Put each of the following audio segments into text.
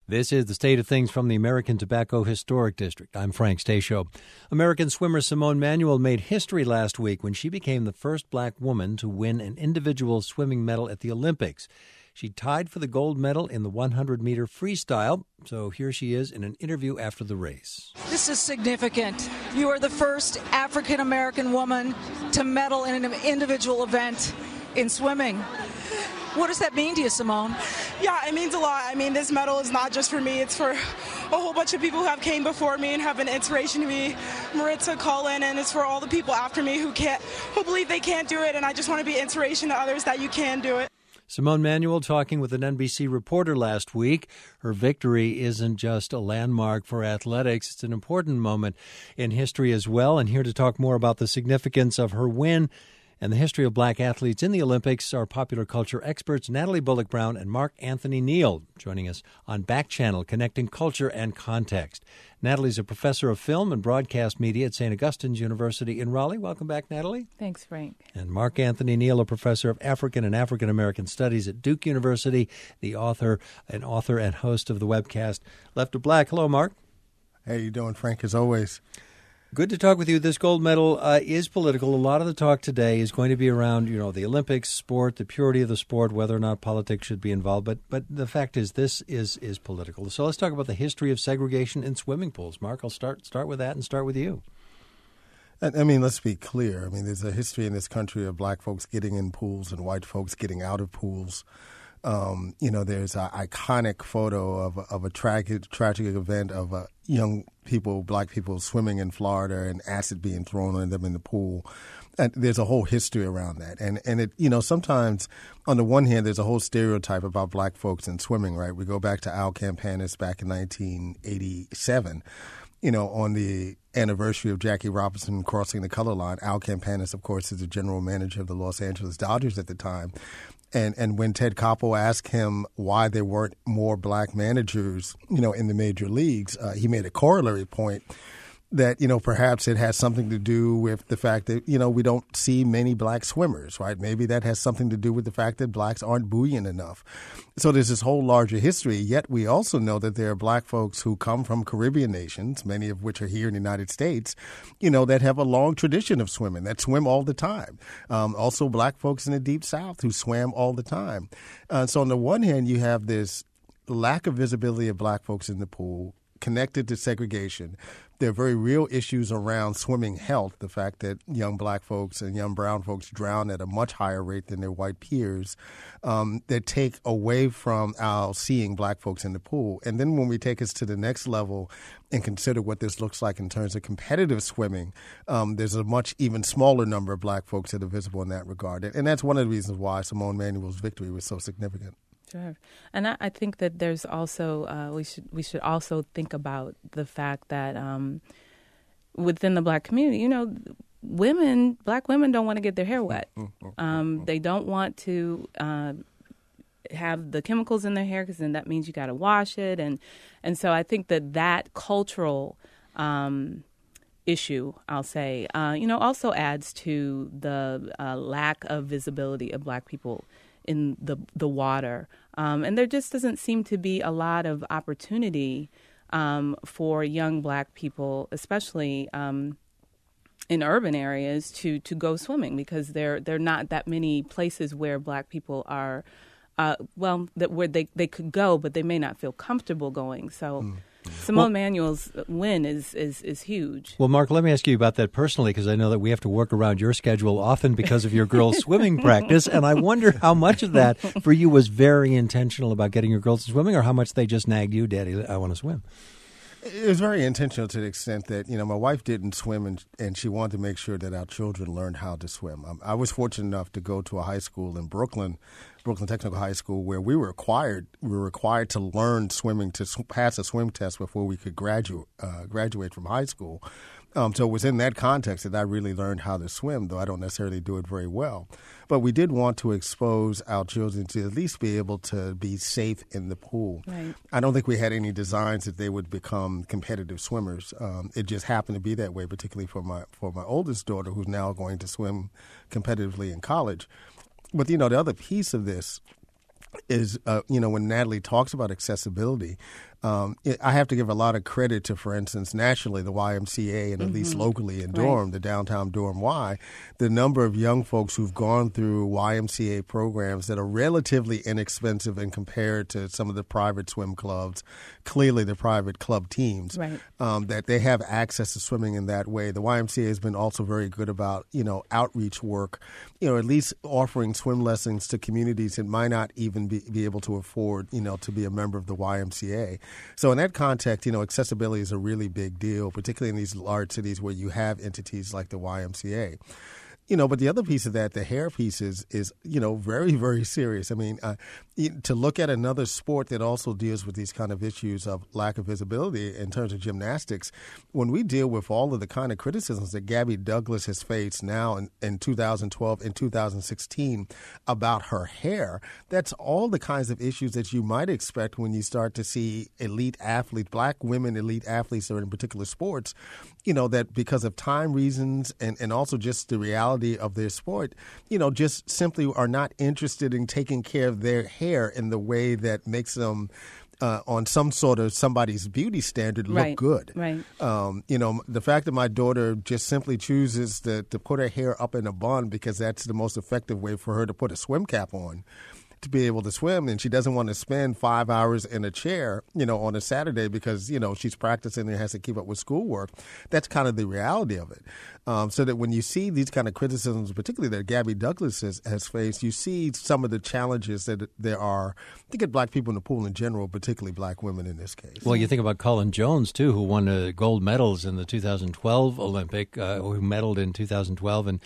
This is the State of Things from the American Tobacco Historic District. I'm Frank Stasio. American swimmer Simone Manuel made history last week when she became the first black woman to win an individual swimming medal at the Olympics. She tied for the gold medal in the 100-meter freestyle, so here she is in an interview after the race. This is significant. You are the first African-American woman to medal in an individual event in swimming. What does that mean to you, Simone? Yeah, it means a lot. I mean, this medal is not just for me. It's for a whole bunch of people who have came before me and have been inspiration to me. Maritza, Colin, and it's for all the people after me who believe they can't do it. And I just want to be inspiration to others that you can do it. Simone Manuel talking with an NBC reporter last week. Her victory isn't just a landmark for athletics. It's an important moment in history as well. And here to talk more about the significance of her win and the history of black athletes in the Olympics are popular culture experts Natalie Bullock-Brown and Mark Anthony Neal, joining us on Back Channel, connecting culture and context. Natalie's a professor of film and broadcast media at St. Augustine's University in Raleigh. Welcome back, Natalie. Thanks, Frank. And Mark Anthony Neal, a professor of African and African American Studies at Duke University, the author and host of the webcast Left of Black. Hello, Mark. How you doing, Frank, as always? Good to talk with you. This gold medal is political. A lot of the talk today is going to be around, the Olympics, sport, the purity of the sport, whether or not politics should be involved. But the fact is, this is political. So let's talk about the history of segregation in swimming pools. Mark, I'll start with that and start with you. I mean, let's be clear. I mean, there's a history in this country of black folks getting in pools and white folks getting out of pools. There's an iconic photo of a tragic event of black people swimming in Florida and acid being thrown on them in the pool. And there's a whole history around that. And it, sometimes on the one hand, there's a whole stereotype about black folks in swimming, right? We go back to Al Campanis back in 1987. On the anniversary of Jackie Robinson crossing the color line. Al Campanis, of course, is the general manager of the Los Angeles Dodgers at the time. And when Ted Koppel asked him why there weren't more black managers, in the major leagues, he made a corollary point that, perhaps it has something to do with the fact that, we don't see many black swimmers, right? Maybe that has something to do with the fact that blacks aren't buoyant enough. So there's this whole larger history, yet we also know that there are black folks who come from Caribbean nations, many of which are here in the United States, that have a long tradition of swimming, that swim all the time. Also black folks in the Deep South who swam all the time. So on the one hand, you have this lack of visibility of black folks in the pool connected to segregation. There are very real issues around swimming health, the fact that young black folks and young brown folks drown at a much higher rate than their white peers, that take away from our seeing black folks in the pool. And then when we take us to the next level and consider what this looks like in terms of competitive swimming, there's a much even smaller number of black folks that are visible in that regard. And that's one of the reasons why Simone Manuel's victory was so significant. Sure. And I think that there's also we should also think about the fact that within the black community, black women don't want to get their hair wet. They don't want to have the chemicals in their hair because then that means you got to wash it. And so I think that cultural issue, I'll say, also adds to the lack of visibility of black people in the water. And there just doesn't seem to be a lot of opportunity for young black people, especially in urban areas, to go swimming because there are not that many places where black people are, where they could go, but they may not feel comfortable going. So Simone Manuel's win is huge. Well, Mark, let me ask you about that personally, because I know that we have to work around your schedule often because of your girls' swimming practice, and I wonder how much of that for you was very intentional about getting your girls to swimming, or how much they just nagged you, Daddy, I want to swim. It was very intentional to the extent that, my wife didn't swim and she wanted to make sure that our children learned how to swim. I was fortunate enough to go to a high school in Brooklyn Technical High School, where we were required to learn swimming to pass a swim test before we could graduate from high school. So it was in that context that I really learned how to swim, though I don't necessarily do it very well. But we did want to expose our children to at least be able to be safe in the pool. Right. I don't think we had any designs that they would become competitive swimmers. It just happened to be that way, particularly for my oldest daughter, who's now going to swim competitively in college. But, the other piece of this is, when Natalie talks about accessibility, I have to give a lot of credit to, for instance, nationally, the YMCA, and at least locally in Durham, the downtown Durham Y, the number of young folks who've gone through YMCA programs that are relatively inexpensive and compared to some of the private swim clubs, clearly the private club teams, that they have access to swimming in that way. The YMCA has been also very good about, outreach work, at least offering swim lessons to communities that might not even be able to afford, to be a member of the YMCA. So in that context, accessibility is a really big deal, particularly in these large cities where you have entities like the YMCA. But the other piece of that, the hair piece, is very, very serious. I mean, to look at another sport that also deals with these kind of issues of lack of visibility in terms of gymnastics, when we deal with all of the kind of criticisms that Gabby Douglas has faced now in 2012 and 2016 about her hair, that's all the kinds of issues that you might expect when you start to see elite athletes, black women elite athletes that are in particular sports, that because of time reasons and also just the reality of their sport, just simply are not interested in taking care of their hair in the way that makes them on some sort of somebody's beauty standard look good. Right. The fact that my daughter just simply chooses to put her hair up in a bun because that's the most effective way for her to put a swim cap on to be able to swim, and she doesn't want to spend 5 hours in a chair, on a Saturday because, she's practicing and has to keep up with schoolwork. That's kind of the reality of it. So that when you see these kind of criticisms, particularly that Gabby Douglas has faced, you see some of the challenges that there are, I think, at black people in the pool in general, particularly black women in this case. Well, you think about Colin Jones, too, who won gold medals in the 2012 Olympic, who medaled in 2012 and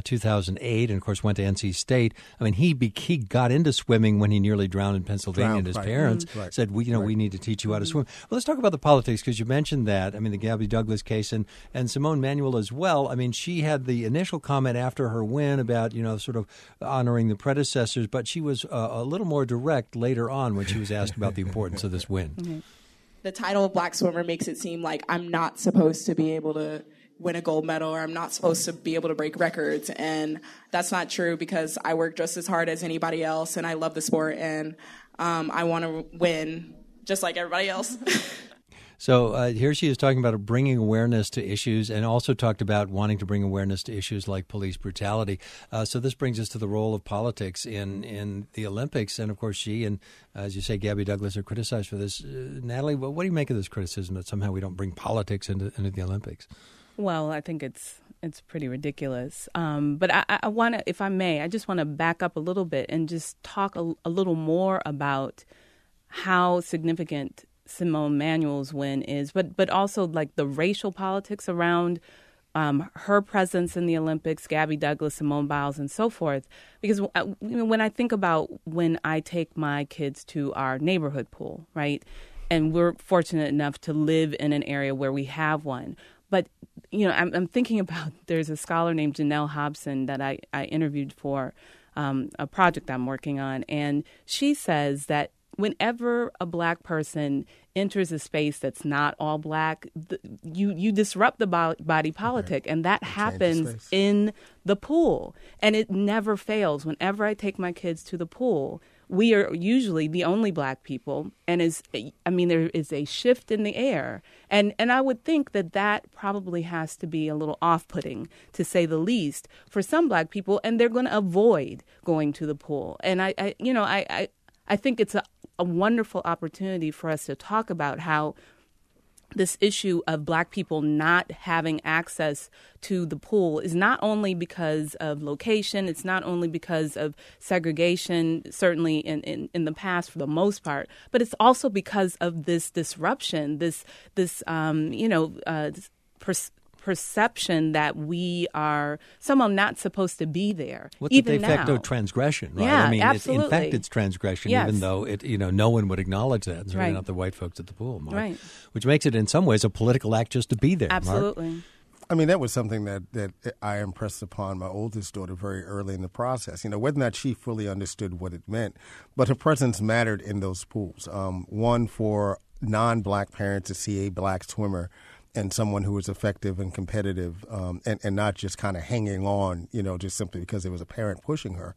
2008, and, of course, went to NC State. I mean, he got into swimming when he nearly drowned in Pennsylvania, and his parents said, we need to teach you how to swim. Well, let's talk about the politics, because you mentioned that. I mean, the Gabby Douglas case and Simone Manuel as well. I mean, she had the initial comment after her win about, sort of honoring the predecessors, but she was a little more direct later on when she was asked about the importance of this win. Mm-hmm. The title of Black Swimmer makes it seem like I'm not supposed to be able to win a gold medal, or I'm not supposed to be able to break records. And that's not true, because I work just as hard as anybody else, and I love the sport, and I want to win just like everybody else. So here she is talking about bringing awareness to issues, and also talked about wanting to bring awareness to issues like police brutality. So this brings us to the role of politics in the Olympics. And, of course, she and, as you say, Gabby Douglas are criticized for this. Natalie, what do you make of this criticism that somehow we don't bring politics into the Olympics? Well, I think it's pretty ridiculous. But I want to, if I may, I just want to back up a little bit and just talk a little more about how significant Simone Manuel's win is, but also like the racial politics around her presence in the Olympics, Gabby Douglas, Simone Biles, and so forth. Because when I think about when I take my kids to our neighborhood pool, right, and we're fortunate enough to live in an area where we have one. But, I'm thinking about, there's a scholar named Janelle Hobson that I interviewed for a project I'm working on. And she says that whenever a black person enters a space that's not all black, you disrupt the body politic. And that happens in the pool. And it never fails. Whenever I take my kids to the pool, we are usually the only black people, and there is a shift in the air, and I would think that probably has to be a little off-putting, to say the least, for some black people, and they're going to avoid going to the pool. And I think it's a wonderful opportunity for us to talk about how this issue of black people not having access to the pool is not only because of location, it's not only because of segregation, certainly in the past for the most part, but it's also because of this disruption, this perception that we are somehow not supposed to be there. What's even a de facto now. Transgression, right? Yeah, I mean, absolutely. in fact, it's transgression, Yes. even though no one would acknowledge that, certainly Right. not the white folks at the pool, Mark. Right. Which makes it, in some ways, a political act just to be there, Absolutely. Mark. I mean, that was something that I impressed upon my oldest daughter very early in the process. Whether or not she fully understood what it meant, but her presence mattered in those pools. One, for non-black parents to see a black swimmer and someone who was effective and competitive, and not just kind of hanging on, just simply because there was a parent pushing her.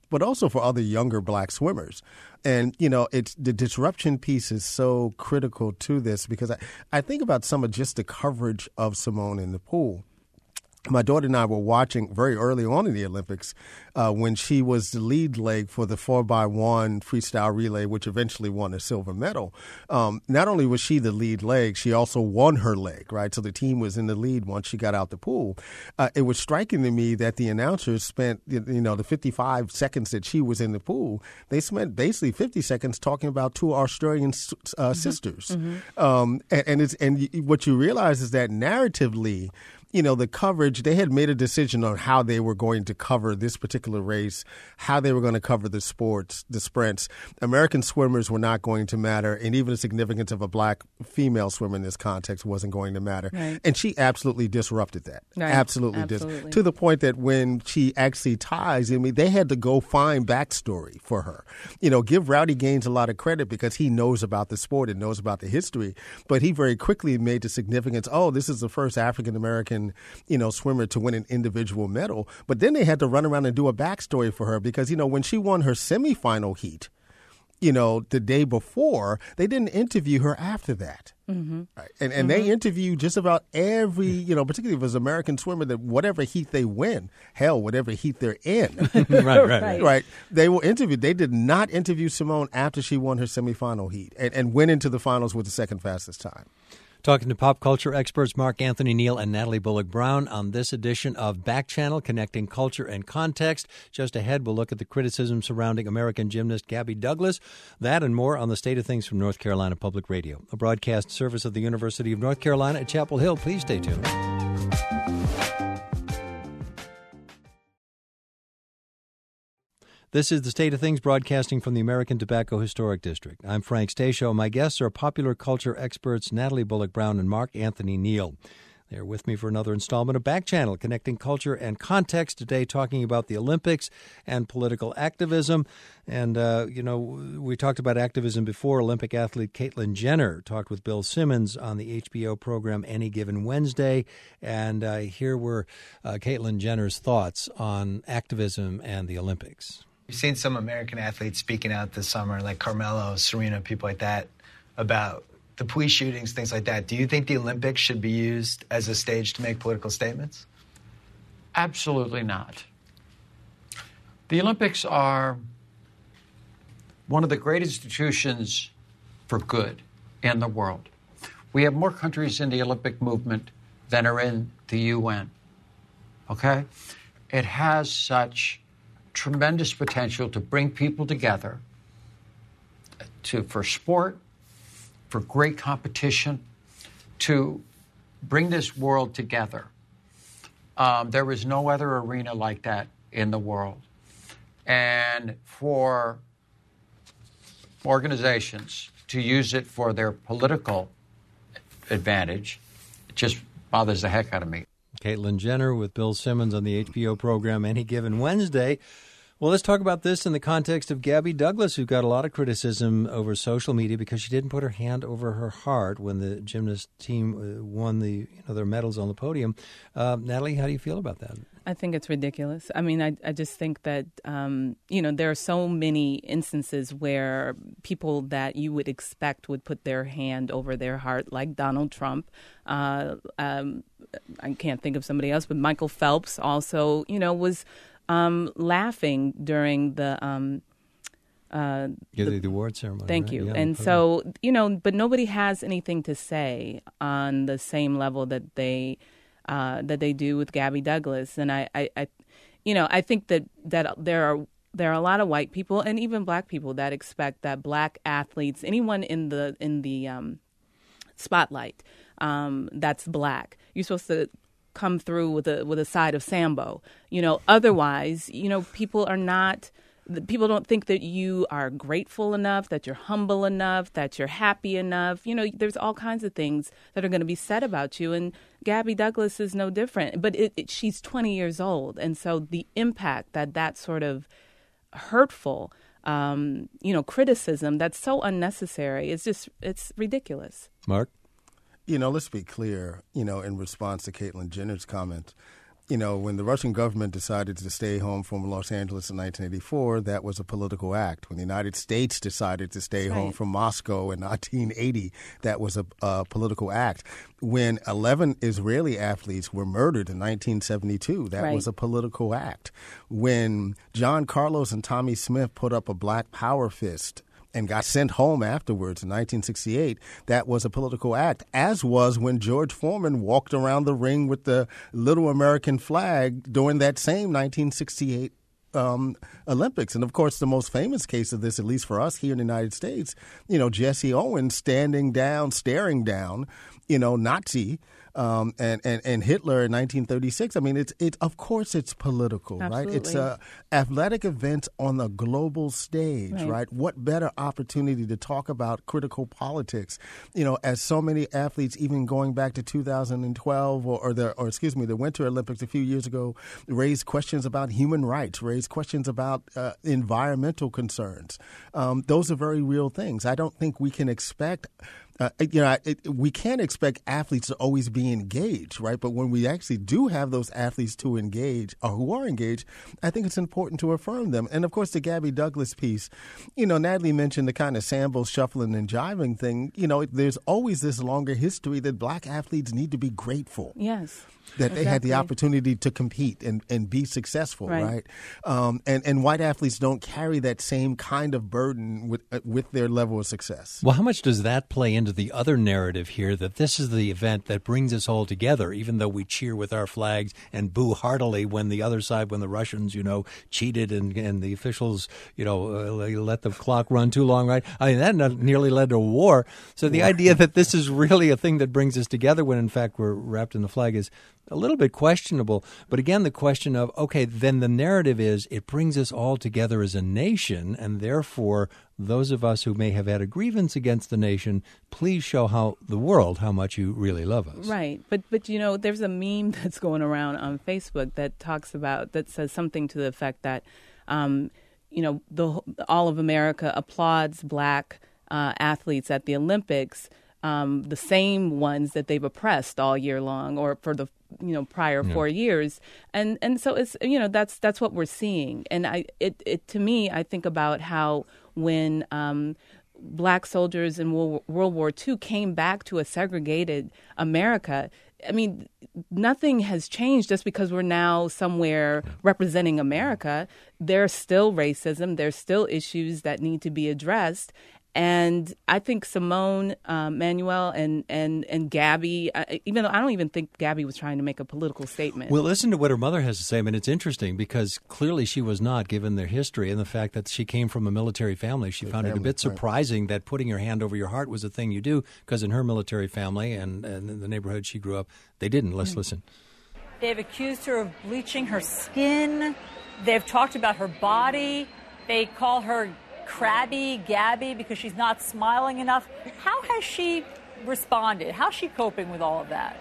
but also for other younger black swimmers. And, it's the disruption piece is so critical to this because I think about some of just the coverage of Simone in the pool. My daughter and I were watching very early on in the Olympics when she was the lead leg for the 4x1 freestyle relay, which eventually won a silver medal. Not only was she the lead leg, she also won her leg, right? So the team was in the lead once she got out the pool. It was striking to me that the announcers spent, the 55 seconds that she was in the pool, they spent basically 50 seconds talking about two Australian sisters. And what you realize is that narratively, the coverage, they had made a decision on how they were going to cover this particular race, how they were going to cover the sprints. American swimmers were not going to matter, and even the significance of a black female swimmer in this context wasn't going to matter. Right. And she absolutely disrupted that. Right. Absolutely. To the point that when she actually ties, they had to go find backstory for her. Give Rowdy Gaines a lot of credit because he knows about the sport and knows about the history, but he very quickly made the significance, this is the first African-American swimmer to win an individual medal. But then they had to run around and do a backstory for her because, when she won her semifinal heat, the day before, they didn't interview her after that. Mm-hmm. Right? And they interview just about every, particularly if it was American swimmer, that whatever heat they win, hell, whatever heat they're in. Right. They were interviewed. They did not interview Simone after she won her semifinal heat and went into the finals with the second fastest time. Talking to pop culture experts Mark Anthony Neal and Natalie Bullock Brown on this edition of Back Channel, Connecting Culture and Context. Just ahead, we'll look at the criticism surrounding American gymnast Gabby Douglas. That and more on the State of Things from North Carolina Public Radio, a broadcast service of the University of North Carolina at Chapel Hill. Please stay tuned. This is the State of Things broadcasting from the American Tobacco Historic District. I'm Frank Stasio. My guests are popular culture experts Natalie Bullock Brown and Mark Anthony Neal. They're with me for another installment of Back Channel, Connecting Culture and Context, today talking about the Olympics and political activism. And, we talked about activism before. Olympic athlete Caitlyn Jenner talked with Bill Simmons on the HBO program Any Given Wednesday. And here were Caitlyn Jenner's thoughts on activism and the Olympics. We've seen some American athletes speaking out this summer, like Carmelo, Serena, people like that, about the police shootings, things like that. Do you think the Olympics should be used as a stage to make political statements? Absolutely not. The Olympics are one of the great institutions for good in the world. We have more countries in the Olympic movement than are in the UN. Okay? It has such tremendous potential to bring people together for sport, for great competition, to bring this world together. There is no other arena like that in the world. And for organizations to use it for their political advantage, it just bothers the heck out of me. Caitlyn Jenner with Bill Simmons on the HBO program Any Given Wednesday. Well, let's talk about this in the context of Gabby Douglas, who got a lot of criticism over social media because she didn't put her hand over her heart when the gymnast team won their medals on the podium. Natalie, how do you feel about that? I think it's ridiculous. I mean, I just think that, there are so many instances where people that you would expect would put their hand over their heart, like Donald Trump. I can't think of somebody else, but Michael Phelps also, was laughing during the award ceremony. Thank you. Yeah, and so, but nobody has anything to say on the same level that they do with Gabby Douglas. And I think that there are a lot of white people and even black people that expect that black athletes, anyone in the spotlight that's black, you're supposed to come through with a side of Sambo. Otherwise, people don't think that you are grateful enough, that you're humble enough, that you're happy enough. There's all kinds of things that are going to be said about you. And Gabby Douglas is no different. But she's 20 years old. And so the impact that sort of hurtful, criticism that's so unnecessary, it's ridiculous. Mark? Let's be clear, in response to Caitlyn Jenner's comment, when the Russian government decided to stay home from Los Angeles in 1984, that was a political act. When the United States decided to stay home from Moscow in 1980, that was a political act. When 11 Israeli athletes were murdered in 1972, that was a political act. When John Carlos and Tommy Smith put up a Black Power fist and got sent home afterwards in 1968, that was a political act, as was when George Foreman walked around the ring with the little American flag during that same 1968 Olympics. And, of course, the most famous case of this, at least for us here in the United States, Jesse Owens staring down, Nazi and Hitler in 1936. I mean, it's of course it's political, Absolutely. right? It's athletic events on the global stage, right? What better opportunity to talk about critical politics? As so many athletes, even going back to 2012 or the Winter Olympics a few years ago, raised questions about human rights, raised questions about environmental concerns. Those are very real things. I don't think we can expect. We can't expect athletes to always be engaged, right? But when we actually do have those athletes to engage or who are engaged, I think it's important to affirm them. And, of course, the Gabby Douglas piece, Natalie mentioned the kind of sambo shuffling and jiving thing. There's always this longer history that black athletes need to be grateful. Yes. That they had the opportunity to compete and be successful, right? And white athletes don't carry that same kind of burden with their level of success. Well, how much does that play into the other narrative here, that this is the event that brings us all together, even though we cheer with our flags and boo heartily when the other side, when the Russians, cheated and the officials, let the clock run too long, right? I mean, that nearly led to a war. So the idea that this is really a thing that brings us together when, in fact, we're wrapped in the flag is a little bit questionable. But again, the question of, okay, then the narrative is it brings us all together as a nation, and therefore those of us who may have had a grievance against the nation, please show the world how much you really love us. Right. But there's a meme that's going around on Facebook that says something to the effect that, all of America applauds black athletes at the Olympics, the same ones that they've oppressed all year long or for the prior 4 years, and so it's that's what we're seeing. And to me, I think about how when black soldiers in World War II came back to a segregated America, I mean, nothing has changed just because we're now somewhere representing America. There's still racism. There's still issues that need to be addressed. And I think Simone, Manuel, and Gabby, even though I don't even think Gabby was trying to make a political statement. Well, listen to what her mother has to say. I mean, it's interesting because clearly she was not, given their history and the fact that she came from a military family. She found it a bit surprising that putting your hand over your heart was a thing you do, because in her military family and in the neighborhood she grew up, they didn't. Let's listen. They've accused her of bleaching her skin. They've talked about her body. They call her crabby Gabby because she's not smiling enough. How has she responded? How's she coping with all of that?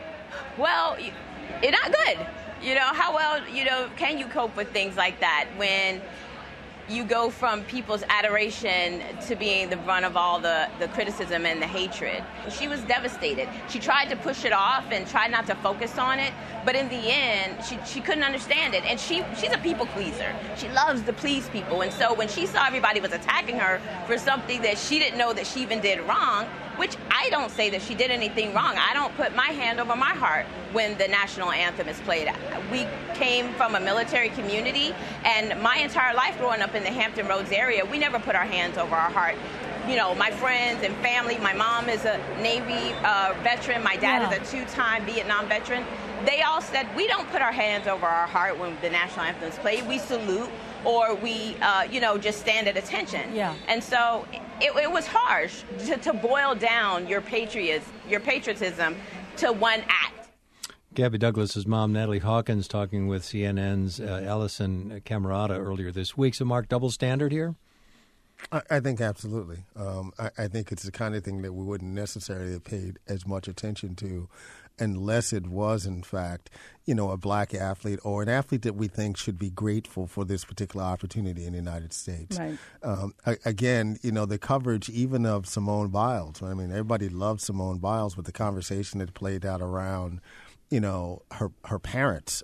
Well, it's not good. How well, can you cope with things like that when you go from people's adoration to being the brunt of all the criticism and the hatred? She was devastated. She tried to push it off and tried not to focus on it, but in the end, she couldn't understand it. And she's a people pleaser. She loves to please people. And so when she saw everybody was attacking her for something that she didn't know that she even did wrong, which I don't say that she did anything wrong. I don't put my hand over my heart when the national anthem is played. We came from a military community, and my entire life growing up in the Hampton Roads area, we never put our hands over our heart. My friends and family, my mom is a Navy veteran, my dad is a two-time Vietnam veteran. They all said, we don't put our hands over our heart when the national anthem is played. We salute, or we, just stand at attention. Yeah. And so it was harsh to boil down your patriotism to one act. Gabby Douglas's mom, Natalie Hawkins, talking with CNN's Allison Camerata earlier this week. So, Mark, double standard here? I think absolutely. I think it's the kind of thing that we wouldn't necessarily have paid as much attention to unless it was, in fact, a black athlete or an athlete that we think should be grateful for this particular opportunity in the United States. Right. Again, the coverage even of Simone Biles. I mean, everybody loved Simone Biles, but the conversation that played out around her parents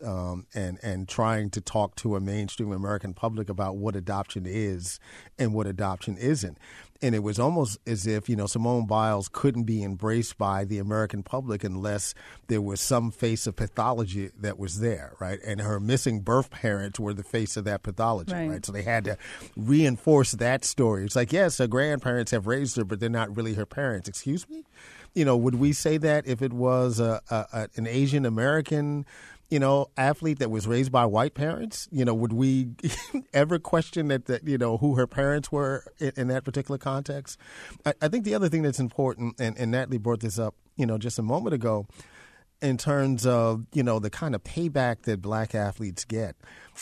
and trying to talk to a mainstream American public about what adoption is and what adoption isn't. And it was almost as if, Simone Biles couldn't be embraced by the American public unless there was some face of pathology that was there, right? And her missing birth parents were the face of that pathology, right? So they had to reinforce that story. It's like, yes, her grandparents have raised her, but they're not really her parents. Excuse me? Would we say that if it was an Asian American, athlete that was raised by white parents? Would we ever question that who her parents were in that particular context? I think the other thing that's important, and Natalie brought this up, just a moment ago, in terms of, the kind of payback that black athletes get.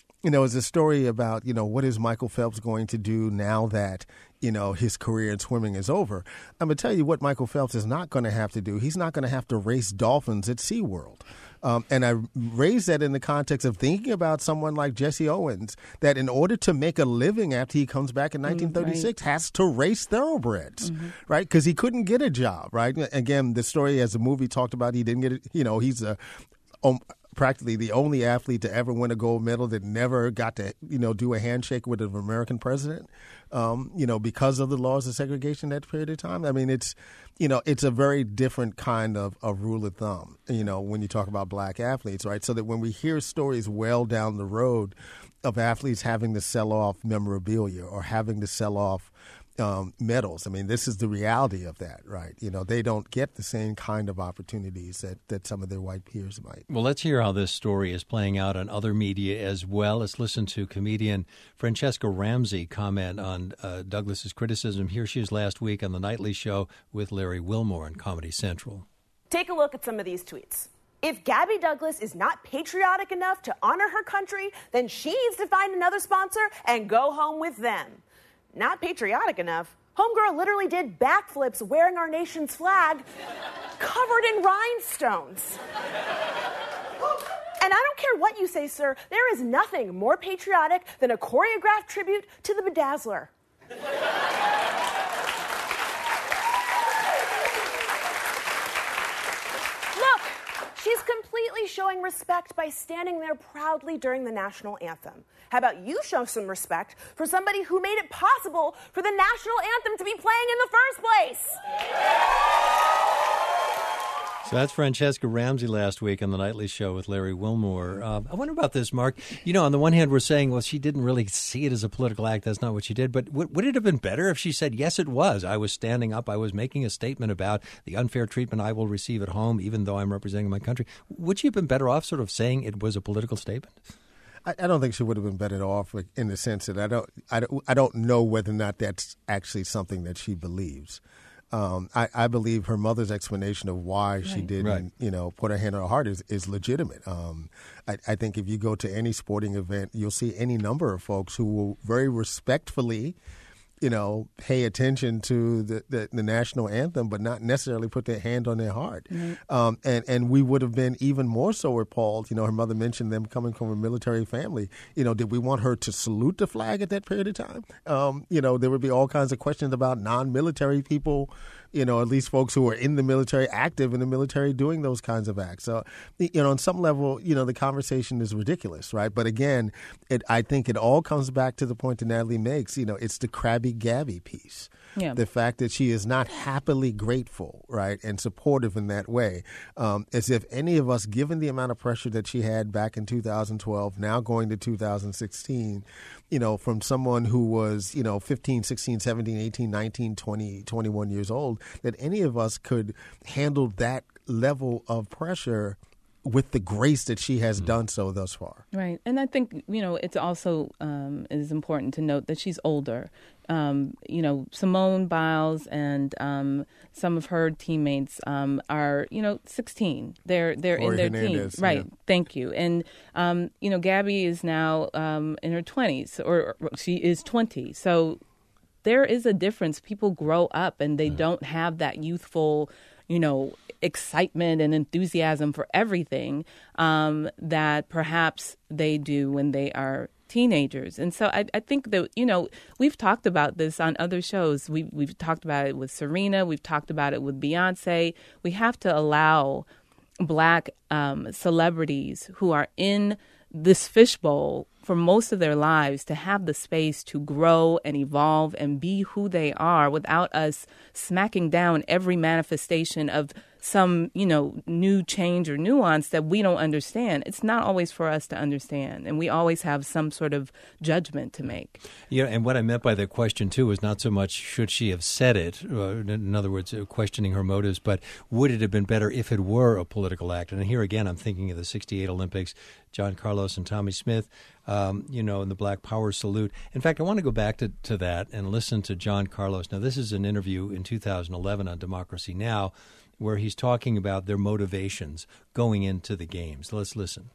Is a story about, what is Michael Phelps going to do now that, his career in swimming is over. I'm going to tell you what Michael Phelps is not going to have to do. He's not going to have to race dolphins at SeaWorld. And I raise that in the context of thinking about someone like Jesse Owens, that in order to make a living after he comes back in 1936, has to race thoroughbreds, right? Because he couldn't get a job, right? Again, the story, as the movie talked about, he didn't get it. He's practically the only athlete to ever win a gold medal that never got to, do a handshake with an American president, because of the laws of segregation that period of time. I mean, it's a very different kind of rule of thumb, when you talk about black athletes, right? So that when we hear stories well down the road of athletes having to sell off memorabilia or having to sell off medals. I mean, this is the reality of that, right? They don't get the same kind of opportunities that some of their white peers might. Well, let's hear how this story is playing out on other media as well. Let's listen to comedian Franchesca Ramsey comment on Douglas's criticism. Here she is last week on The Nightly Show with Larry Wilmore on Comedy Central. Take a look at some of these tweets. If Gabby Douglas is not patriotic enough to honor her country, then she needs to find another sponsor and go home with them. Not patriotic enough. Homegirl literally did backflips wearing our nation's flag covered in rhinestones. And I don't care what you say, sir, there is nothing more patriotic than a choreographed tribute to the Bedazzler. Look, she's completely showing respect by standing there proudly during the national anthem. How about you show some respect for somebody who made it possible for the national anthem to be playing in the first place? So that's Franchesca Ramsey last week on The Nightly Show with Larry Wilmore. I wonder about this, Mark. On the one hand, we're saying, well, she didn't really see it as a political act. That's not what she did. But would it have been better if she said, yes, it was. I was standing up. I was making a statement about the unfair treatment I will receive at home, even though I'm representing my country. Would she have been better off sort of saying it was a political statement? I don't think she would have been better off in the sense that I don't know whether or not that's actually something that she believes. I believe her mother's explanation of why she didn't, put her hand on her heart is legitimate. I think if you go to any sporting event, you'll see any number of folks who will very respectfully, pay attention to the national anthem, but not necessarily put their hand on their heart. And we would have been even more so appalled. Her mother mentioned them coming from a military family. Did we want her to salute the flag at that period of time? There would be all kinds of questions about non-military people, at least folks who are in the military, active in the military, doing those kinds of acts. So, on some level, the conversation is ridiculous, right? But again, I think it all comes back to the point that Natalie makes. It's the crabby Gabby piece. Yeah. The fact that she is not happily grateful, right, and supportive in that way, as if any of us, given the amount of pressure that she had back in 2012, now going to 2016, from someone who was, 15, 16, 17, 18, 19, 20, 21 years old, that any of us could handle that level of pressure with the grace that she has done so thus far. Right. And I think, it's also is important to note that she's older. Simone Biles and some of her teammates are, 16. They're in their teens. Right. Yeah. Thank you. And, Gabby is now in her 20s, or she is 20. So there is a difference. People grow up and they don't have that youthful, excitement and enthusiasm for everything that perhaps they do when they are teenagers. And so I think that, we've talked about this on other shows. We've talked about it with Serena. We've talked about it with Beyonce. We have to allow Black celebrities who are in this fishbowl for most of their lives to have the space to grow and evolve and be who they are without us smacking down every manifestation of some, new change or nuance that we don't understand. It's not always for us to understand, and we always have some sort of judgment to make. Yeah, and what I meant by the question, too, is not so much should she have said it, in other words, questioning her motives, but would it have been better if it were a political act? And here again, I'm thinking of the 68 Olympics, John Carlos and Tommie Smith, in the Black Power salute. In fact, I want to go back to that and listen to John Carlos. Now, this is an interview in 2011 on Democracy Now!, where he's talking about their motivations going into the games. Let's listen.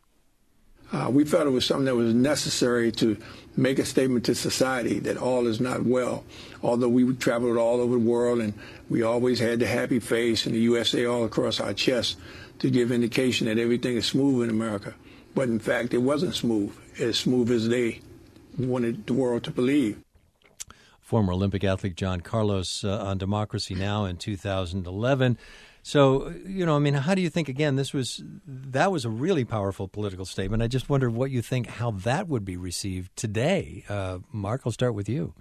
We felt it was something that was necessary to make a statement to society that all is not well. Although we traveled all over the world and we always had the happy face and the USA all across our chest to give indication that everything is smooth in America. But in fact, it wasn't as smooth as they wanted the world to believe. Former Olympic athlete John Carlos on Democracy Now! In 2011. So, how do you think, again, that was a really powerful political statement. I just wonder what you think, how that would be received today. Mark, I'll start with you.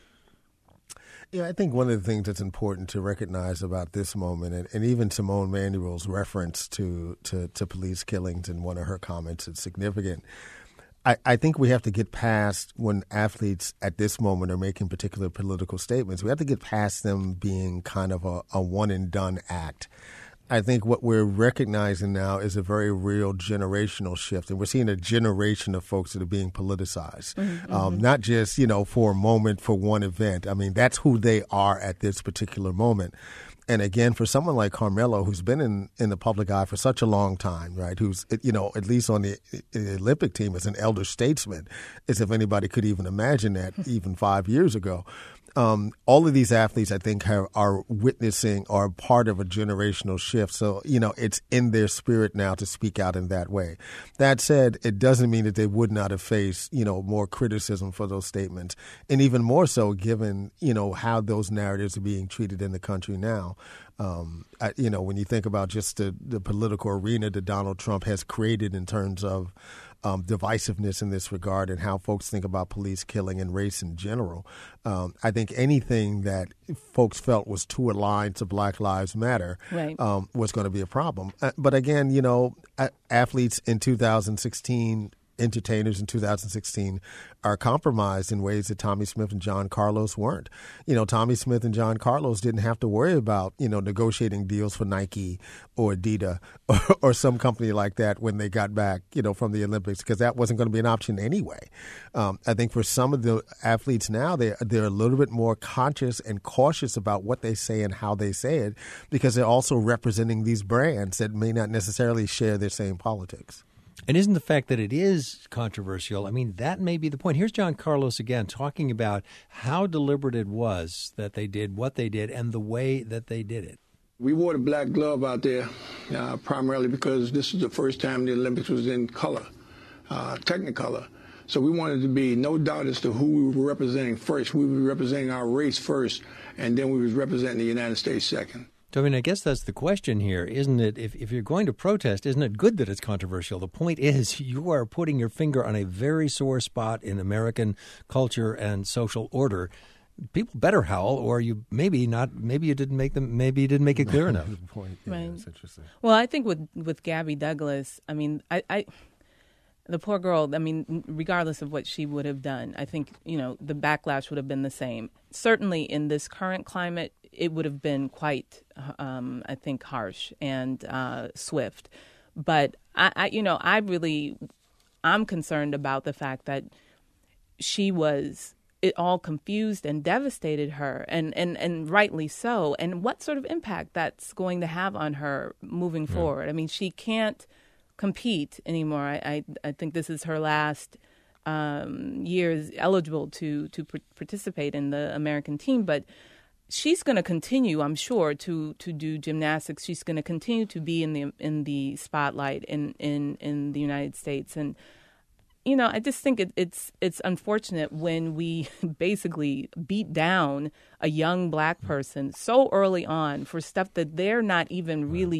Yeah, I think one of the things that's important to recognize about this moment, and even Simone Manuel's reference to police killings in one of her comments is significant. I think we have to get past when athletes at this moment are making particular political statements. We have to get past them being kind of a one-and-done act. I think what we're recognizing now is a very real generational shift, and we're seeing a generation of folks that are being politicized, not just, for a moment, for one event. I mean, that's who they are at this particular moment. And again, for someone like Carmelo, who's been in the public eye for such a long time, right, who's, at least on the Olympic team as an elder statesman, as if anybody could even imagine that even 5 years ago. All of these athletes, I think, are witnessing or part of a generational shift. So, it's in their spirit now to speak out in that way. That said, it doesn't mean that they would not have faced, more criticism for those statements. And even more so given, how those narratives are being treated in the country now. When you think about just the political arena that Donald Trump has created in terms of divisiveness in this regard and how folks think about police killing and race in general. I think anything that folks felt was too aligned to Black Lives Matter was going to be a problem. But again, athletes in 2016, entertainers in 2016 are compromised in ways that Tommie Smith and John Carlos weren't. Tommie Smith and John Carlos didn't have to worry about, negotiating deals for Nike or Adidas or some company like that when they got back, from the Olympics, because that wasn't going to be an option anyway. I think for some of the athletes now, they're a little bit more conscious and cautious about what they say and how they say it, because they're also representing these brands that may not necessarily share their same politics. And isn't the fact that it is controversial, that may be the point. Here's John Carlos again talking about how deliberate it was that they did what they did and the way that they did it. We wore the black glove out there primarily because this was the first time the Olympics was in color, Technicolor. So we wanted to be no doubt as to who we were representing first. We were representing our race first, and then we was representing the United States second. So, I guess that's the question here, isn't it? If you're going to protest, isn't it good that it's controversial? The point is you are putting your finger on a very sore spot in American culture and social order. People better howl, or you maybe not. Maybe you didn't make them. Maybe you didn't make it clear enough. Point. Yeah, right. That's interesting. Well, I think with Gabby Douglas, I the poor girl, regardless of what she would have done, I think, the backlash would have been the same. Certainly in this current climate, it would have been quite, I think, harsh and swift. But I'm concerned about the fact that it all confused and devastated her, and rightly so. And what sort of impact that's going to have on her moving forward. She can't compete anymore. I think this is her last years eligible to participate in the American team, but she's going to continue, I'm sure, to do gymnastics. She's going to continue to be in the spotlight in the United States, and I just think it's unfortunate when we basically beat down a young Black person so early on for stuff that they're not even really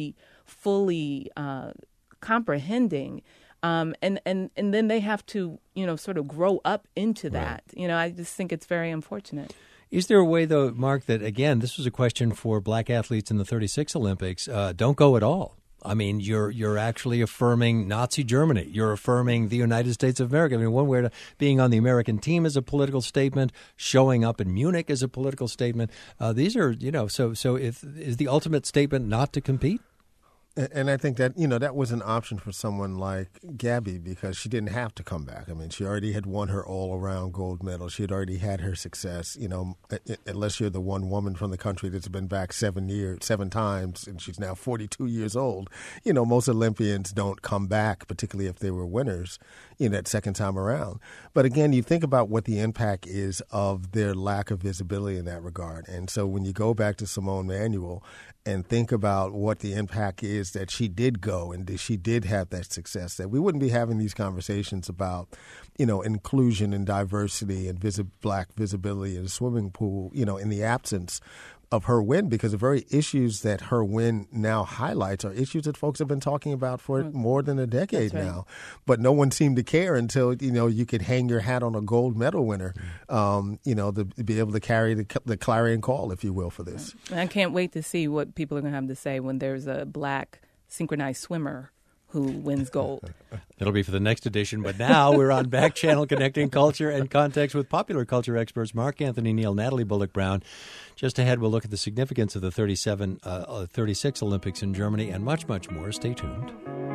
fully comprehending. And then they have to, sort of grow up into that. Right. I just think it's very unfortunate. Is there a way, though, Mark, that, again, this was a question for black athletes in the 36 Olympics, don't go at all? I mean, you're actually affirming Nazi Germany. You're affirming the United States of America. I mean, one way to being on the American team is a political statement. Showing up in Munich is a political statement. These are, so is the ultimate statement not to compete? And I think that, that was an option for someone like Gabby because she didn't have to come back. I mean, she already had won her all-around gold medal. She had already had her success, unless you're the one woman from the country that's been back 7 times, and she's now 42 years old. Most Olympians don't come back, particularly if they were winners, that second time around. But again, you think about what the impact is of their lack of visibility in that regard. And so when you go back to Simone Manuel and think about what the impact is that she did go and she did have that success, that we wouldn't be having these conversations about, inclusion and diversity and black visibility in the swimming pool, in the absence of her win, because the very issues that her win now highlights are issues that folks have been talking about for more than a decade now. But no one seemed to care until, you could hang your hat on a gold medal winner, to be able to carry the clarion call, if you will, for this. I can't wait to see what people are going to have to say when there's a black synchronized swimmer who wins gold. It'll be for the next edition, but now we're on Back Channel, connecting culture and context with popular culture experts Mark Anthony Neal, Natalie Bullock Brown. Just ahead, we'll look at the significance of the 36 Olympics in Germany and much, much more. Stay tuned.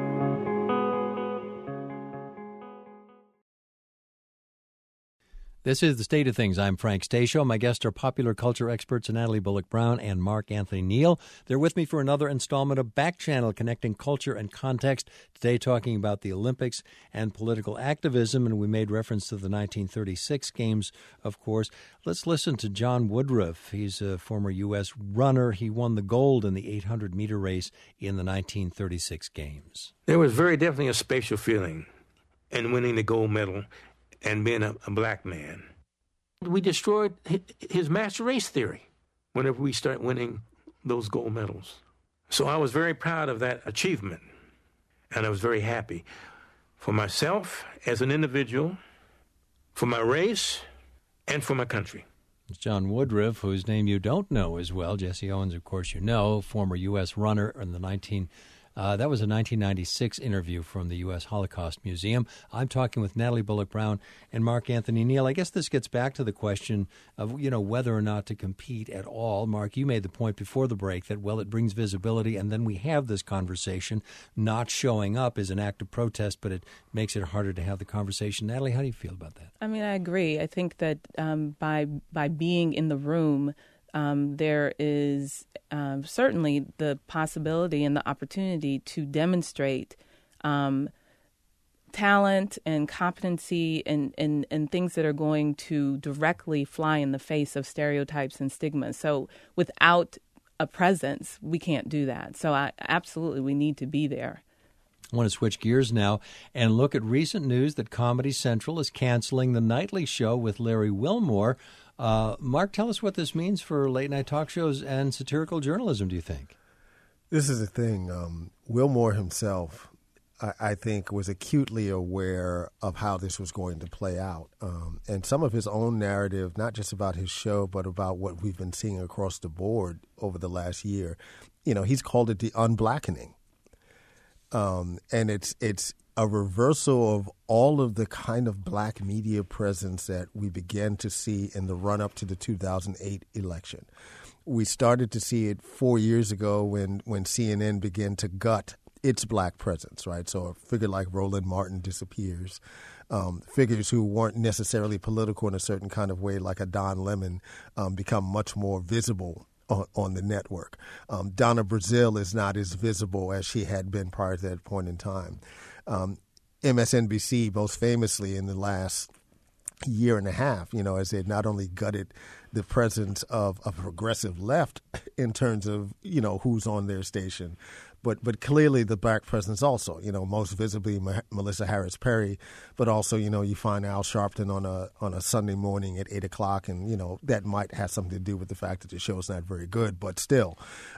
This is The State of Things. I'm Frank Stasio. My guests are popular culture experts Natalie Bullock Brown and Mark Anthony Neal. They're with me for another installment of Back Channel, connecting culture and context. Today talking about the Olympics and political activism, and we made reference to the 1936 games, of course. Let's listen to John Woodruff. He's a former U.S. runner. He won the gold in the 800-meter race in the 1936 games. There was very definitely a spatial feeling in winning the gold medal and being a black man. We destroyed his master race theory whenever we start winning those gold medals. So I was very proud of that achievement, and I was very happy for myself as an individual, for my race, and for my country. It's John Woodruff, whose name you don't know as well. Jesse Owens, of course, former U.S. runner in the that was a 1996 interview from the U.S. Holocaust Museum. I'm talking with Natalie Bullock Brown and Mark Anthony Neal. I guess this gets back to the question of, whether or not to compete at all. Mark, you made the point before the break that, it brings visibility, and then we have this conversation. Not showing up is an act of protest, but it makes it harder to have the conversation. Natalie, how do you feel about that? I mean, I agree. I think that by being in the room, there is certainly the possibility and the opportunity to demonstrate talent and competency and things that are going to directly fly in the face of stereotypes and stigmas. So without a presence, we can't do that. So absolutely, we need to be there. I want to switch gears now and look at recent news that Comedy Central is canceling The Nightly Show with Larry Wilmore. Mark, tell us what this means for late-night talk shows and satirical journalism, do you think? This is the thing. Wilmore himself, I think, was acutely aware of how this was going to play out. And some of his own narrative, not just about his show, but about what we've been seeing across the board over the last year, he's called it the unblackening. And it's a reversal of all of the kind of black media presence that we began to see in the run-up to the 2008 election. We started to see it 4 years ago when CNN began to gut its black presence, right? So a figure like Roland Martin disappears. Figures who weren't necessarily political in a certain kind of way, like a Don Lemon, become much more visible on the network. Donna Brazile is not as visible as she had been prior to that point in time. MSNBC, most famously in the last year and a half, as they not only gutted the presence of a progressive left in terms of, who's on their station. But clearly the black presence also, most visibly Melissa Harris Perry, but also, you find Al Sharpton on a Sunday morning at 8 o'clock, and, that might have something to do with the fact that the show's not very good, but still.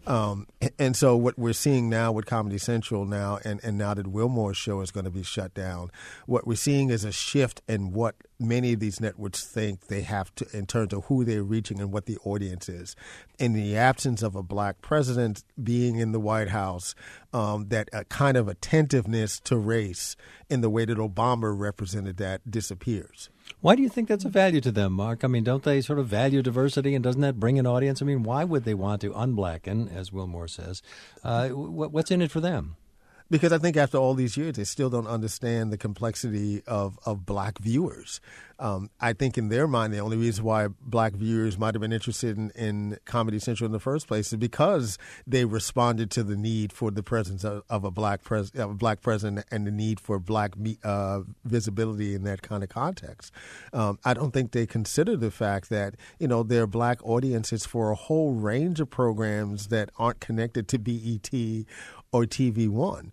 And so what we're seeing now with Comedy Central now, and now that Wilmore's show is going to be shut down, what we're seeing is a shift in what many of these networks think they have to, in terms of who they're reaching and what the audience is. In the absence of a black president being in the White House, that kind of attentiveness to race in the way that Obama represented that disappears. Why do you think that's a value to them, Mark? I mean, don't they sort of value diversity, and doesn't that bring an audience? I mean, why would they want to unblacken, as Wilmore says? What's in it for them? Because I think after all these years, they still don't understand the complexity of black viewers. I think in their mind, the only reason why black viewers might have been interested in Comedy Central in the first place is because they responded to the need for the presence of a black president and the need for black visibility in that kind of context. I don't think they consider the fact that, there are black audiences for a whole range of programs that aren't connected to BET or TV One.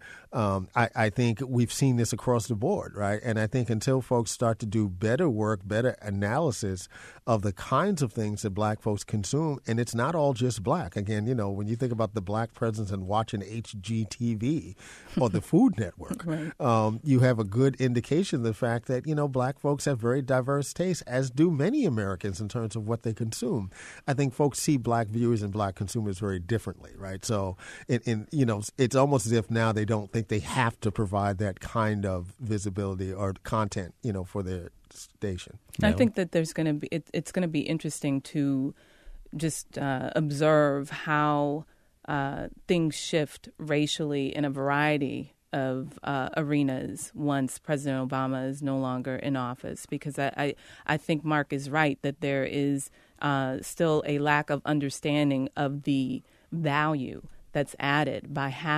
I think we've seen this across the board, right? And I think until folks start to do better work, better analysis of the kinds of things that black folks consume, and it's not all just black. Again, when you think about the black presence and watching HGTV or the Food Network, right. You have a good indication of the fact that, black folks have very diverse tastes, as do many Americans in terms of what they consume. I think folks see black viewers and black consumers very differently, right? So, it's almost as if now they don't think they have to provide that kind of visibility or content, for their station. I think that there's going to be it's going to be interesting to just observe how things shift racially in a variety of arenas once President Obama is no longer in office, because I think Mark is right that there is still a lack of understanding of the value that's added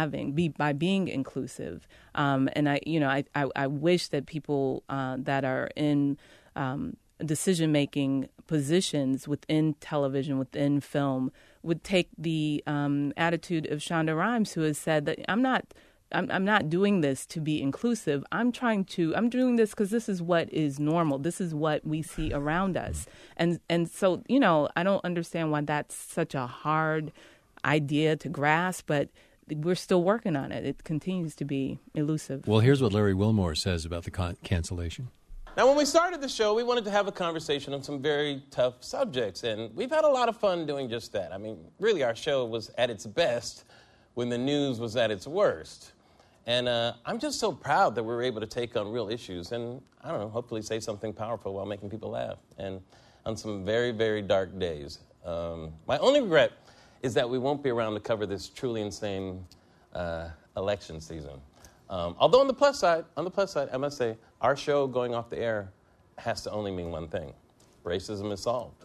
by being inclusive, and I wish that people that are in decision-making positions within television, within film, would take the attitude of Shonda Rhimes, who has said that I'm not doing this to be inclusive. I'm doing this because this is what is normal. This is what we see around us, and so I don't understand why that's such a hard idea to grasp, but we're still working on it. It continues to be elusive. Well, here's what Larry Wilmore says about the cancellation. Now, when we started the show, we wanted to have a conversation on some very tough subjects, and we've had a lot of fun doing just that. I mean, really, our show was at its best when the news was at its worst. And I'm just so proud that we were able to take on real issues and, I don't know, hopefully say something powerful while making people laugh, and on some very, very dark days. My only regret is that we won't be around to cover this truly insane election season. Although on the plus side, I must say, our show going off the air has to only mean one thing: racism is solved.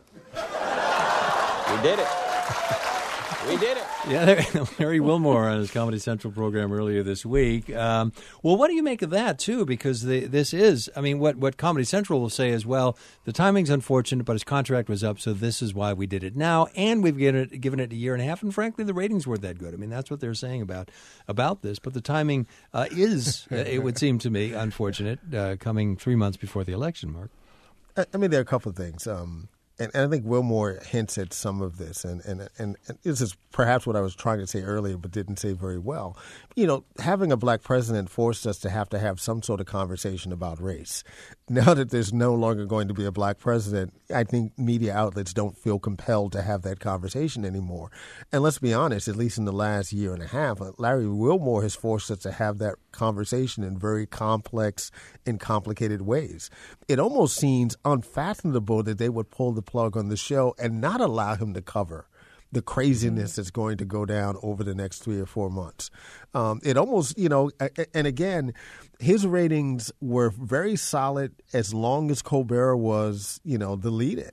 We did it. We did it. Yeah, Larry Wilmore on his Comedy Central program earlier this week. Well, what do you make of that, too? Because this is, what Comedy Central will say is, well, the timing's unfortunate, but his contract was up, so this is why we did it now, and we've given it a year and a half, and frankly, the ratings weren't that good. That's what they're saying about this, but the timing is, it would seem to me, unfortunate, coming 3 months before the election, Mark. There are a couple of things. And I think Wilmore hints at some of this, and this is perhaps what I was trying to say earlier but didn't say very well. Having a black president forced us to have some sort of conversation about race. Now that there's no longer going to be a black president, I think media outlets don't feel compelled to have that conversation anymore. And let's be honest, at least in the last year and a half, Larry Wilmore has forced us to have that conversation in very complex and complicated ways. It almost seems unfathomable that they would pull the plug on the show and not allow him to cover the craziness that's going to go down over the next 3 or 4 months. It almost, and again, his ratings were very solid as long as Colbert was, the lead-in.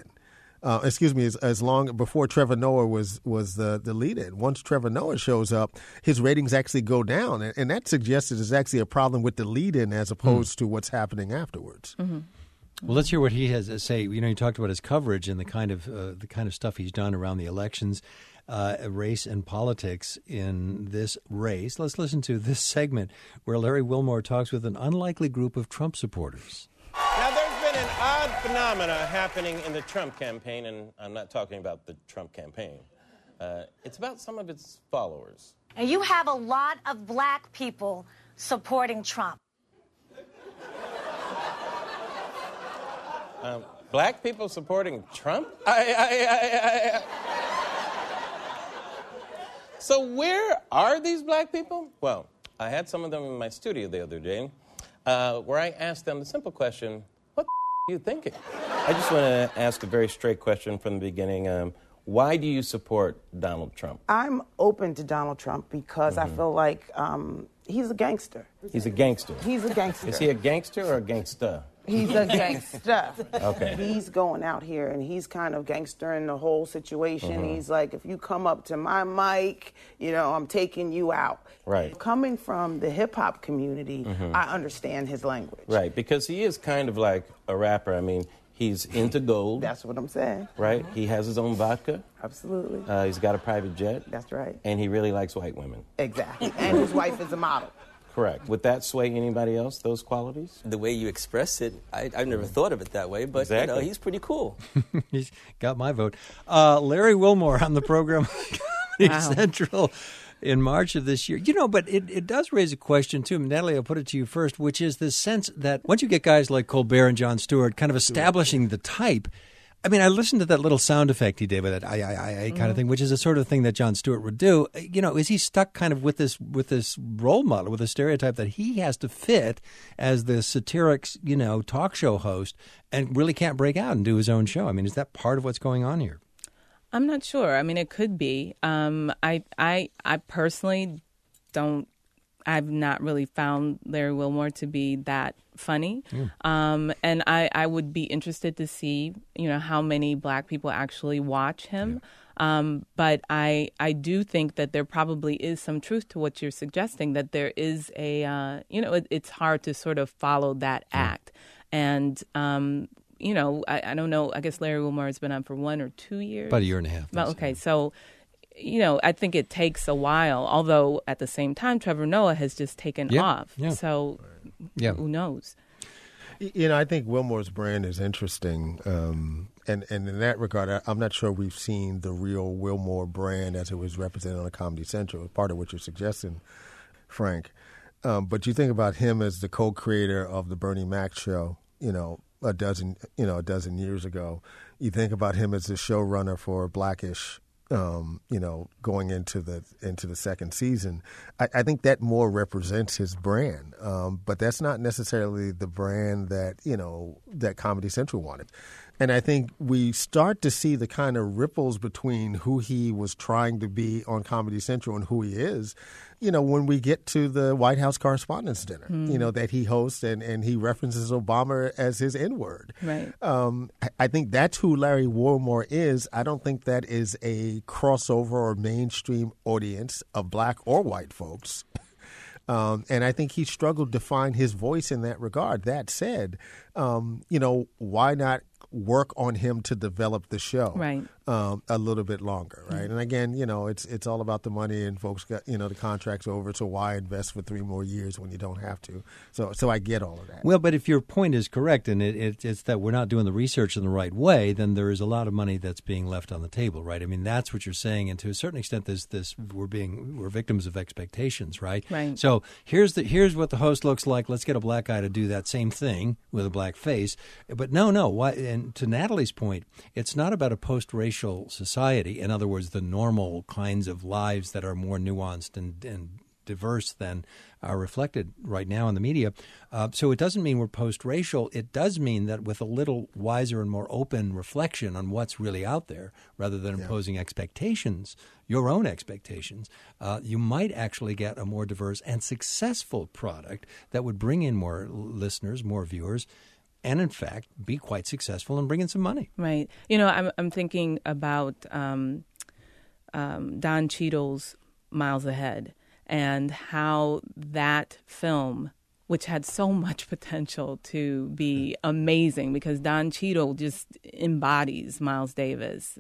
As long before Trevor Noah was the lead-in. Once Trevor Noah shows up, his ratings actually go down, and that suggests that there's actually a problem with the lead-in as opposed to what's happening afterwards. Mm-hmm. Well, let's hear what he has to say. You know, you talked about his coverage and the kind of stuff he's done around the elections, race and politics in this race. Let's listen to this segment where Larry Wilmore talks with an unlikely group of Trump supporters. Now, there's been an odd phenomena happening in the Trump campaign, and I'm not talking about the Trump campaign. It's about some of its followers. And you have a lot of black people supporting Trump. Black people supporting Trump? So where are these black people? Well, I had some of them in my studio the other day where I asked them the simple question, what are you thinking? I just want to ask a very straight question from the beginning. Why do you support Donald Trump? I'm open to Donald Trump because I feel like he's a gangster. He's a gangster? He's a gangster. Is he a gangster or a gangsta? He's a gangster. Okay. He's going out here and he's kind of gangstering the whole situation. He's like, if you come up to my mic, you know, I'm taking you out. Right. Coming from the hip-hop community, I understand his language. Right, because he is kind of like a rapper. I mean, he's into gold. That's what I'm saying. Right? He has his own vodka. Absolutely. He's got a private jet. That's right. And he really likes white women. Exactly. And his wife is a model. Correct. Would that sway anybody else, those qualities? The way you express it, I've never thought of it that way, but you know, he's pretty cool. He's got my vote. Larry Wilmore on the program Comedy Central in March of this year. You know, but it does raise a question, too. Natalie, I'll put it to you first, which is this sense that once you get guys like Colbert and Jon Stewart kind of establishing the type, I mean, I listened to that little sound effect he did with that I kind of thing, which is the sort of thing that Jon Stewart would do. You know, is he stuck kind of with this role model, with a stereotype that he has to fit as the satiric, you know, talk show host and really can't break out and do his own show? I mean, is that part of what's going on here? I'm not sure. I mean, it could be. I personally don't. I've not really found Larry Wilmore to be that funny. And I would be interested to see, you know, how many black people actually watch him. But I do think that there probably is some truth to what you're suggesting, that there is a, you know, it's hard to sort of follow that act. And, you know, I don't know. I guess Larry Wilmore has been on for 1 or 2 years. About a year and a half. Okay, so you know, I think it takes a while, although at the same time, Trevor Noah has just taken off. Yeah. So who knows? You know, I think Wilmore's brand is interesting. And in that regard, I'm not sure we've seen the real Wilmore brand as it was represented on Comedy Central, part of what you're suggesting, Frank. But you think about him as the co-creator of the Bernie Mac show, you know, a dozen years ago. You think about him as the showrunner for Blackish, you know, going into the second season. I think that more represents his brand, but that's not necessarily the brand that, you know, that Comedy Central wanted. And I think we start to see the kind of ripples between who he was trying to be on Comedy Central and who he is, you know, when we get to the White House Correspondents' Dinner, you know, that he hosts and he references Obama as his N-word. Right. I think that's who Larry Wilmore is. I don't think that is a crossover or mainstream audience of black or white folks. And I think he struggled to find his voice in that regard. That said, you know, why not work on him to develop the show a little bit longer, right? And again, you know, it's all about the money, and folks got, you know, the contract's over, so why invest for 3 more years when you don't have to? So I get all of that. Well, but if your point is correct, and it's that we're not doing the research in the right way, then there is a lot of money that's being left on the table, right? I mean, that's what you're saying, and to a certain extent, we're victims of expectations, right? Right. So here's what the host looks like. Let's get a black guy to do that same thing with a black face. But no, why? And to Natalie's point, it's not about a post-racial society. In other words, the normal kinds of lives that are more nuanced and diverse than are reflected right now in the media. So it doesn't mean we're post-racial. It does mean that with a little wiser and more open reflection on what's really out there, rather than imposing expectations, your own expectations, you might actually get a more diverse and successful product that would bring in more listeners, more viewers, and in fact be quite successful and bring in some money. Right. You know, I'm thinking about Don Cheadle's Miles Ahead and how that film which had so much potential to be amazing because Don Cheadle just embodies Miles Davis,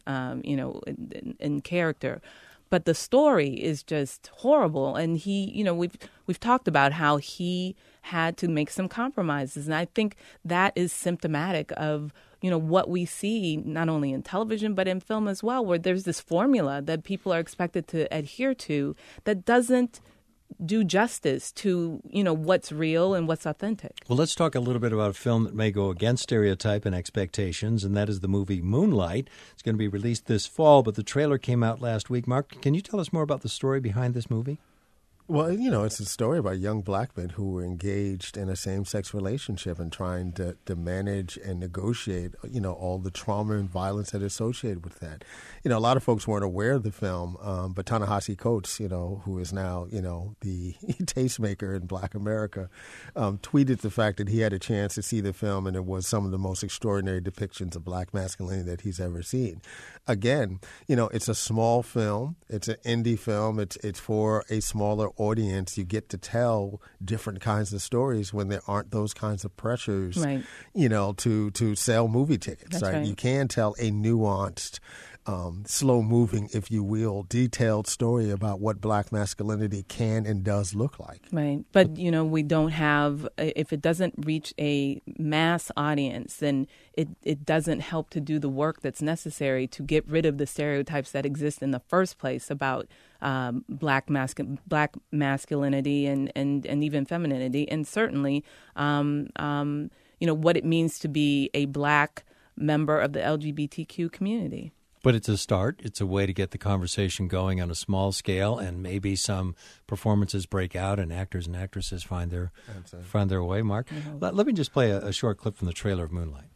in character. But the story is just horrible. And we've talked about how he had to make some compromises. And I think that is symptomatic of, what we see not only in television, but in film as well, where there's this formula that people are expected to adhere to that doesn't do justice to, what's real and what's authentic. Well, let's talk a little bit about a film that may go against stereotype and expectations, and that is the movie Moonlight. It's going to be released this fall, but the trailer came out last week. Mark, can you tell us more about the story behind this movie? Well, it's a story about young black men who were engaged in a same-sex relationship and trying to manage and negotiate, all the trauma and violence that is associated with that. A lot of folks weren't aware of the film, but Ta-Nehisi Coates, who is now, the tastemaker in Black America, tweeted the fact that he had a chance to see the film and it was some of the most extraordinary depictions of black masculinity that he's ever seen. Again, it's a small film. It's an indie film. It's for a smaller audience. You get to tell different kinds of stories when there aren't those kinds of pressures, right, to sell movie tickets. Right? You can tell a nuanced, slow-moving, if you will, detailed story about what black masculinity can and does look like. Right. But, we don't have, if it doesn't reach a mass audience, then it doesn't help to do the work that's necessary to get rid of the stereotypes that exist in the first place about black masculinity and even femininity, and certainly, what it means to be a black member of the LGBTQ community. But it's a start. It's a way to get the conversation going on a small scale, and maybe some performances break out and actors and actresses find their way. Mark, let me just play a short clip from the trailer of Moonlight.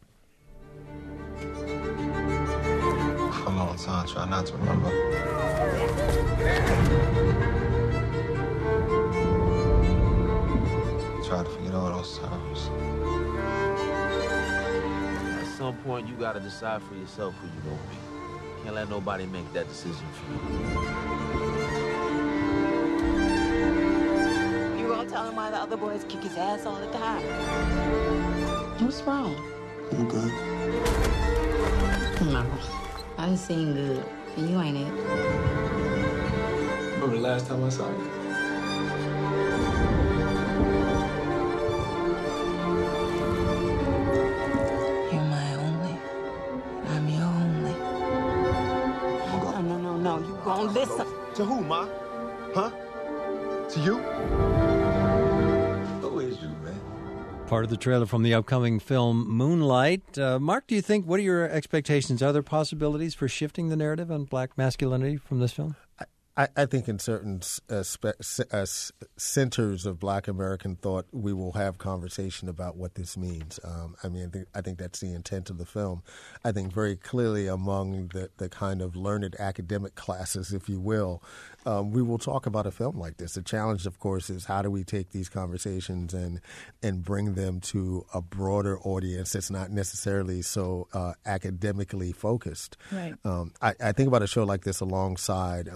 For a long time, try not to remember. Try to forget all those times. At some point, you got to decide for yourself who you're going to be. Can't let nobody make that decision for you. You gonna tell him why the other boys kick his ass all the time? What's wrong? I'm good. No, I done seen good, and you ain't it. Remember the last time I saw you? You gonna listen. To who, Ma? Huh? To you? Who is you, man? Part of the trailer from the upcoming film Moonlight. Mark, do you think, what are your expectations? Are there possibilities for shifting the narrative on black masculinity from this film? I think in certain centers of Black American thought, we will have conversation about what this means. I think that's the intent of the film. I think very clearly among the kind of learned academic classes, if you will, we will talk about a film like this. The challenge, of course, is how do we take these conversations and bring them to a broader audience that's not necessarily so academically focused. Right. I think about a show like this alongside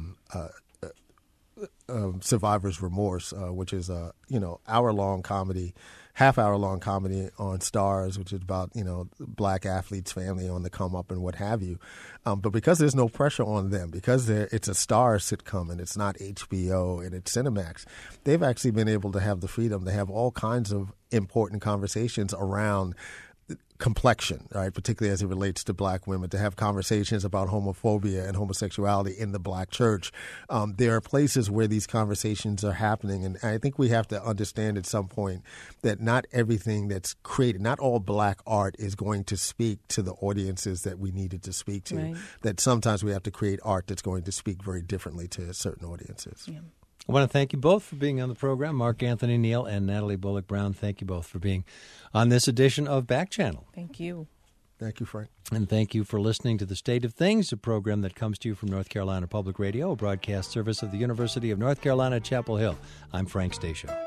Survivor's Remorse, which is a hour-long comedy, half-hour-long comedy on Starz, which is about black athletes' family on the come up and what have you. But because there's no pressure on them, because it's a Starz sitcom and it's not HBO and it's Cinemax, they've actually been able to have the freedom to have all kinds of important conversations around complexion, right? Particularly as it relates to black women, to have conversations about homophobia and homosexuality in the black church. There are places where these conversations are happening, and I think we have to understand at some point that not everything that's created, not all black art is going to speak to the audiences that we needed to speak to. Right. That sometimes we have to create art that's going to speak very differently to certain audiences. Yeah. I want to thank you both for being on the program. Mark Anthony Neal and Natalie Bullock Brown, thank you both for being on this edition of Back Channel. Thank you. Thank you, Frank. And thank you for listening to The State of Things, a program that comes to you from North Carolina Public Radio, a broadcast service of the University of North Carolina, Chapel Hill. I'm Frank Stasio.